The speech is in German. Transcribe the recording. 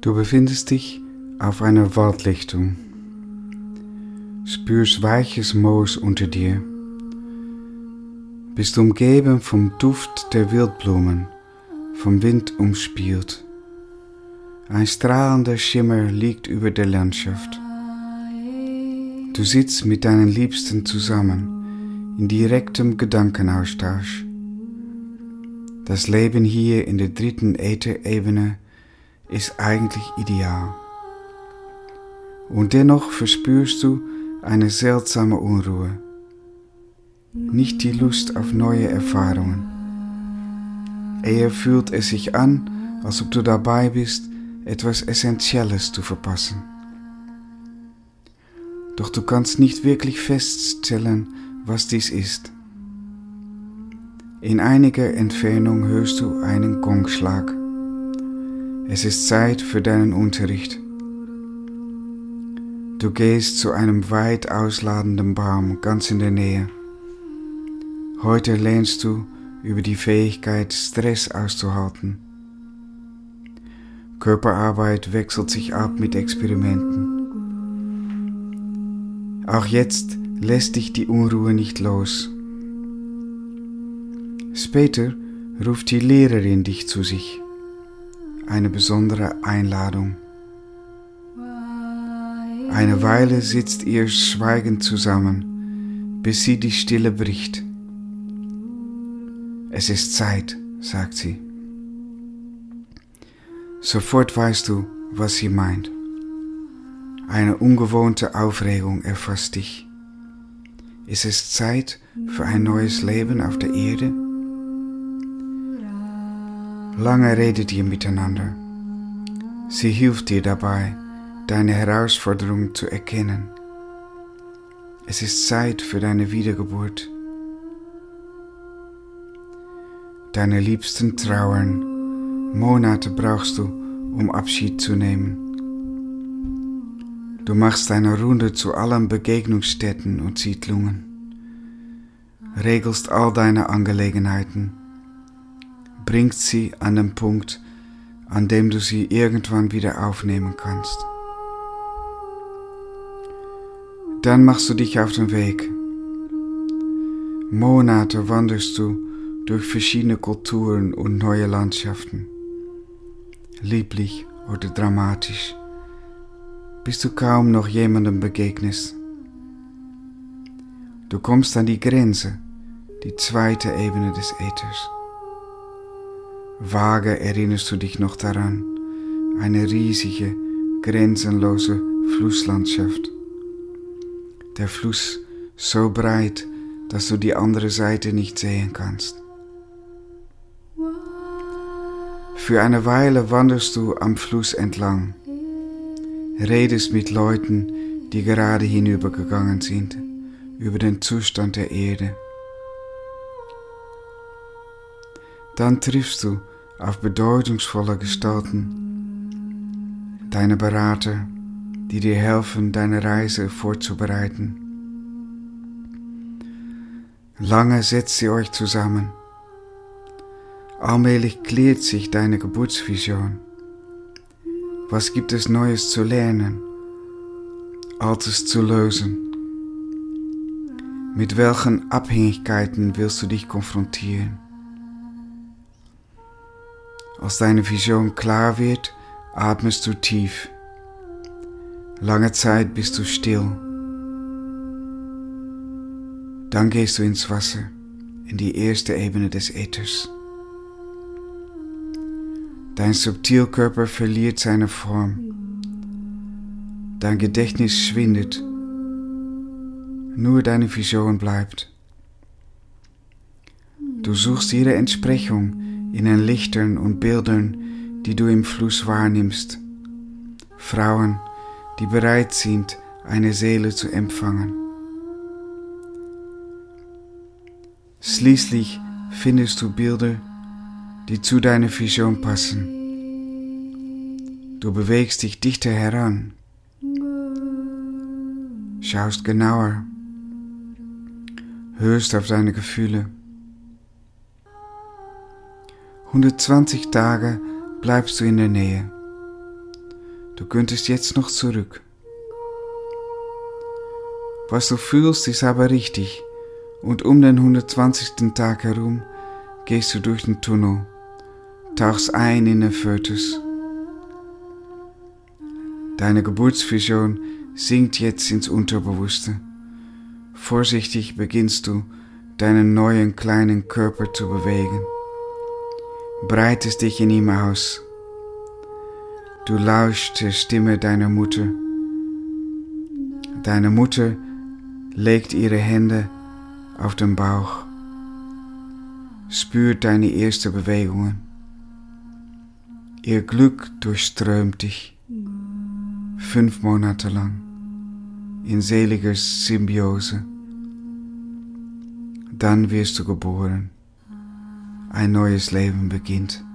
Du befindest dich auf einer Waldlichtung, spürst weiches Moos unter dir, bist umgeben vom Duft der Wildblumen, vom Wind umspielt. Ein strahlender Schimmer liegt über der Landschaft. Du sitzt mit deinen Liebsten zusammen, in direktem Gedankenaustausch. Das Leben hier in der dritten Ätherebene ist eigentlich ideal. Und dennoch verspürst du eine seltsame Unruhe, nicht die Lust auf neue Erfahrungen. Eher fühlt es sich an, als ob du dabei bist, etwas Essentielles zu verpassen. Doch du kannst nicht wirklich feststellen, was dies ist. In einiger Entfernung hörst du einen Gongschlag. Es ist Zeit für deinen Unterricht. Du gehst zu einem weit ausladenden Baum ganz in der Nähe. Heute lernst du über die Fähigkeit, Stress auszuhalten. Körperarbeit wechselt sich ab mit Experimenten. Auch jetzt lässt dich die Unruhe nicht los. Später ruft die Lehrerin dich zu sich. Eine besondere Einladung. Eine Weile sitzt ihr schweigend zusammen, bis sie die Stille bricht. Es ist Zeit, sagt sie. Sofort weißt du, was sie meint. Eine ungewohnte Aufregung erfasst dich. Ist es Zeit für ein neues Leben auf der Erde? Lange redet ihr miteinander. Sie hilft dir dabei, deine Herausforderung zu erkennen. Es ist Zeit für deine Wiedergeburt. Deine Liebsten trauern. Monate brauchst du, um Abschied zu nehmen. Du machst eine Runde zu allen Begegnungsstätten und Siedlungen, regelst all deine Angelegenheiten, bringst sie an den Punkt, an dem du sie irgendwann wieder aufnehmen kannst. Dann machst du dich auf den Weg. Monate wanderst du durch verschiedene Kulturen und neue Landschaften. Lieblich oder dramatisch, bis du kaum noch jemandem begegnest. Du kommst an die Grenze, die zweite Ebene des Äthers. Vage erinnerst du dich noch daran, eine riesige, grenzenlose Flusslandschaft. Der Fluss so breit, dass du die andere Seite nicht sehen kannst. Für eine Weile wanderst du am Fluss entlang, redest mit Leuten, die gerade hinübergegangen sind, über den Zustand der Erde. Dann triffst du auf bedeutungsvolle Gestalten, deine Berater, die dir helfen, deine Reise vorzubereiten. Lange setzt ihr euch zusammen. Allmählich klärt sich deine Geburtsvision. Was gibt es Neues zu lernen, Altes zu lösen? Mit welchen Abhängigkeiten willst du dich konfrontieren? Als deine Vision klar wird, atmest du tief. Lange Zeit bist du still. Dann gehst du ins Wasser, in die erste Ebene des Äthers. Dein Subtilkörper verliert seine Form. Dein Gedächtnis schwindet. Nur deine Vision bleibt. Du suchst ihre Entsprechung in den Lichtern und Bildern, die du im Fluss wahrnimmst. Frauen, die bereit sind, eine Seele zu empfangen. Schließlich findest du Bilder, die zu deiner Vision passen. Du bewegst dich dichter heran, schaust genauer, hörst auf deine Gefühle. 120 Tage bleibst du in der Nähe. Du könntest jetzt noch zurück. Was du fühlst, ist aber richtig. Und um den 120. Tag herum gehst du durch den Tunnel, tauchst ein in den Fötus. Deine Geburtsvision sinkt jetzt ins Unterbewusste. Vorsichtig beginnst du, deinen neuen kleinen Körper zu bewegen. Breitest dich in ihm aus. Du lauschst der Stimme deiner Mutter. Deine Mutter legt ihre Hände auf den Bauch. Spürt deine ersten Bewegungen. Ihr Glück durchströmt dich. 5 Monate lang. In seliger Symbiose. Dann wirst du geboren. Ein neues Leben beginnt.